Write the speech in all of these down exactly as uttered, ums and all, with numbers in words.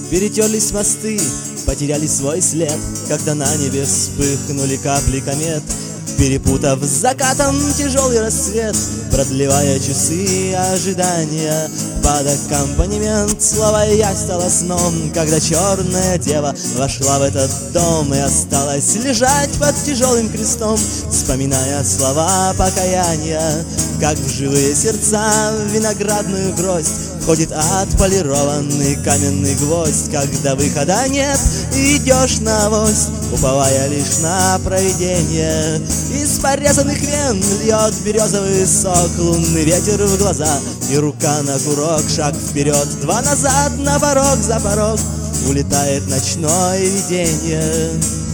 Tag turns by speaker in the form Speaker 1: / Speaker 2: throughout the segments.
Speaker 1: Перетерлись мосты, потеряли свой след, когда на небе вспыхнули капли комет, перепутав с закатом тяжелый рассвет, продлевая часы ожидания. Под аккомпанемент слова я стала сном, когда черная дева вошла в этот дом и осталась лежать под тяжелым крестом, вспоминая слова покаяния. Как в живые сердца в виноградную гроздь входит отполированный каменный гвоздь, когда выхода нет, идешь на авось, уповая лишь на провидение. Из порезанных вен льет березовый сок, лунный ветер в глаза и рука на курок. Шаг вперед, два назад, на порог, за порог улетает ночное видение.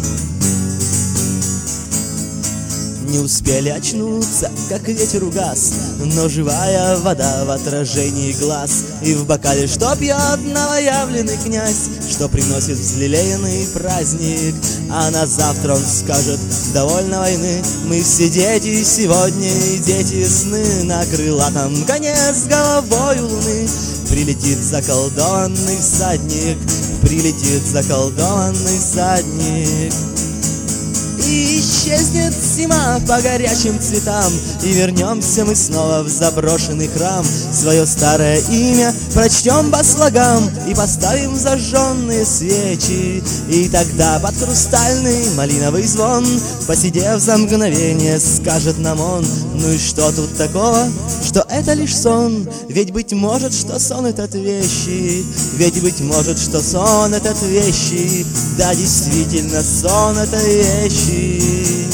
Speaker 1: Не успели очнуться, как ветер угас, но живая вода в отражении глаз. И в бокале, что пьет новоявленный князь, что приносит взлелеянный праздник. А на завтра он скажет: довольно войны, мы все дети сегодня и дети сны. На крылатом коне с головой у луны прилетит заколдованный всадник, прилетит заколдованный всадник. И исчезнет зима по горячим цветам, и вернемся мы снова в заброшенный храм. Свое старое имя прочтем по слогам и поставим зажженные свечи. И тогда под хрустальный малиновый звон, посидев за мгновение, скажет нам он: ну и что тут такого, что это лишь сон? Ведь быть может, что сон этот вещи, ведь быть может, что сон этот вещи. Да, действительно, сон это вещи.